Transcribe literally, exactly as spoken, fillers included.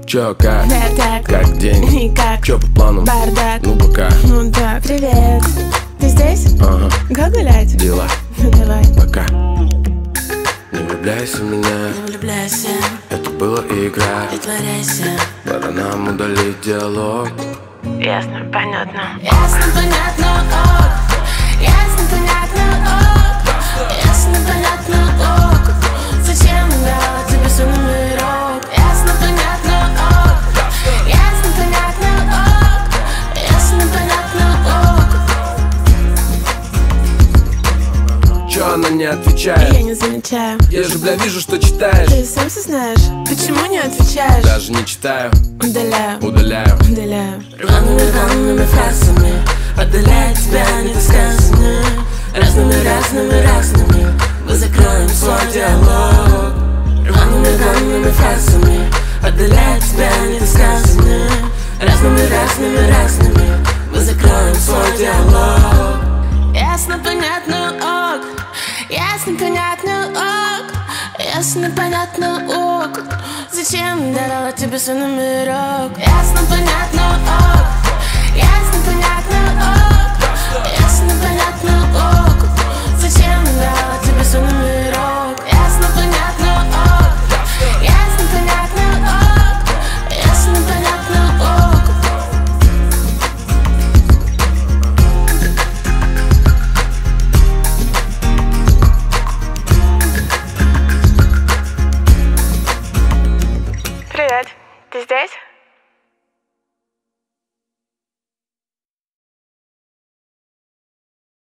Чё, как? Да, так. Как день? И как? Чё по плану? Бардак. Ну пока. Ну да, привет. Ты здесь? Ага. Как гулять? Дела. Ну давай. Пока. Не влюбляйся в меня. Не влюбляйся, Это была игра. притворяйся. Пора нам удалить диалог. Ясно, понятно. Ясно, понятно, ок. Ясно, понятно, ок. Ясно, понятно, ок. Зачем дала тебе свой номерок? Ясно, понятно, ок. Ясно, понятно, ок. Ясно, понятно, ок. Чё она не Я отвечает? не замечаю. Я же, бля, вижу, что читаешь. Ты сам все знаешь. Почему не отвечаешь? Даже не читаю. Удаляю, Удаляю. удаляю. Рваными, рваными фразами отдаляет тебя недосказанно. Разными, разными, разными мы закроем свой диалог. Рваными, рваными фразами отдаляет тебя недосказанно. Разными, разными, разными мы закроем свой диалог. Ясно, понятно, ок. Ясно, понятно, ок. Ясно, понятно, ок. Зачем дала тебе свой номерок? Ясно, понятно, ок.